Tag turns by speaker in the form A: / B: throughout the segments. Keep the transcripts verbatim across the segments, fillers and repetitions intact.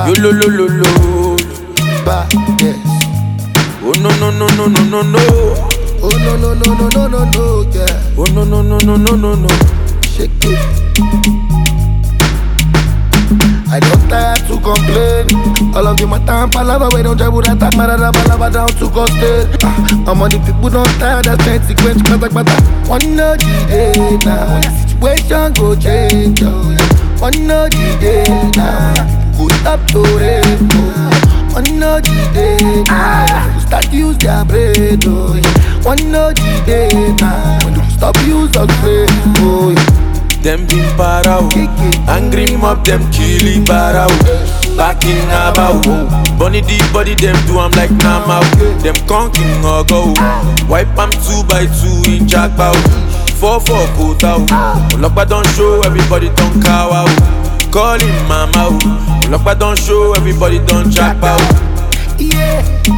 A: Yo lo lo lo lo.
B: Badness.
A: Oh no no no no no no no.
B: Oh no no no no no no no, yeah.
A: Oh no no no no no no no.
B: Shake it. I don't tire to complain. All of them are time palava. We don't jabu that time. Marada palava down to coastal. Ah, I'm on the people don't tire. That's twenty sequence. Bata bata. One no the day now. The situation go change. Oh, yeah. One no the day now. Go stop to rain. Oh, one no the day now. Start use their brain. Oh, yeah. One no the day now. Stop use your brain. Oh, yeah.
A: Them been parao, angry mob them killy barao. Back in Abao, bunny the body them do I'm like Namao. Them conking or go, wipe am two by two in Jackpao. Four four kota, Olokpa don't show everybody don't cow out. Call him mama, Olokpa don't show everybody don't jackpao.
B: Yeah,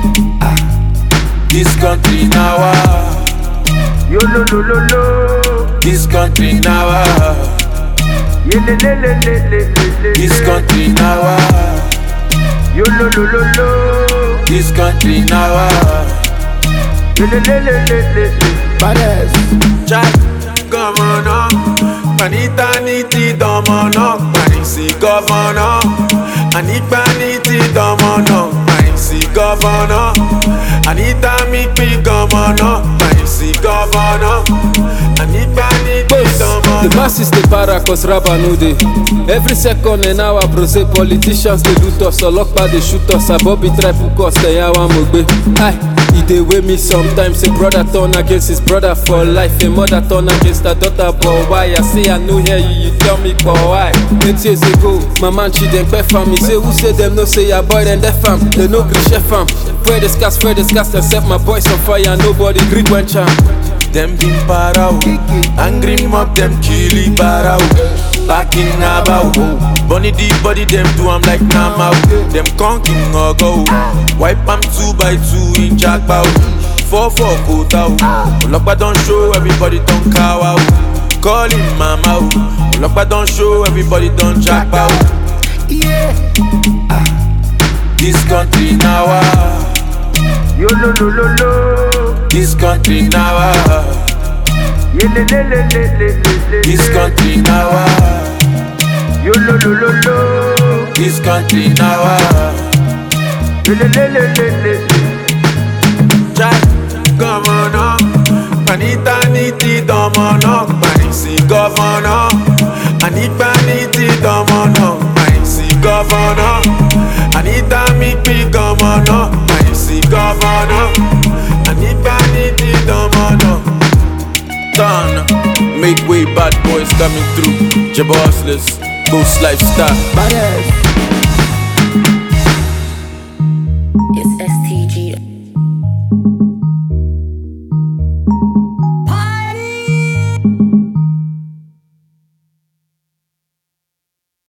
A: This country now, ah.
C: Yo lo lo lo lo.
A: This country now, ah.
C: Ye le le le le le le.
A: This country now, ah.
C: Yo lo lo lo lo.
A: This country now, ah.
C: Ye le le le le le.
B: Badness.
A: Chai, governor, panita niti domono, panisi governor, anikpa niti domono, panisi governor, anita mikpi governor, panisi governor, anikpa niti domono.
D: The masses they para cause rapper no dey. Every second and hour bro say politicians they loot us, Olokpa they shoot us, Abobi try put us, they yawa mogbe. Aye, he dey weigh me sometimes. A brother turn against his brother for life, a mother turn against her daughter. But why? I say I no hear you, you tell me but why? Eight years ago, my man she dem pay for me. Say who say them no say your boy then deaf fam. They no gree chef fam. Spread the scars, spread the scars, and set my boys on fire. Nobody gree when charm.
A: Them been parao, angry mob them killy barao. Back in Abao, bunny the body them do I'm like Namao. Them conking or go, wipe am two by two in Jackpao. Four four kota, Olokpa don't show everybody don't cow out. Call him mama, Olokpa don't show everybody don't jackpao.
B: Yeah,
A: This country now, ah.
C: Yo lo lo lo lo.
A: This country now, ah.
C: Ye le le le le le le.
A: This country now, ah.
C: Yo lo lo lo lo.
A: This country now, ah.
C: Ye le le le le le.
A: Chai, governor, panita niti domono, panisi governor, anikpa niti domono, panisi governor, anita mikpi governor, panisi governor, anikpa niti domono. Done, make way, bad boys coming through, Jabossless, Ghost Lifestyle.
B: badness.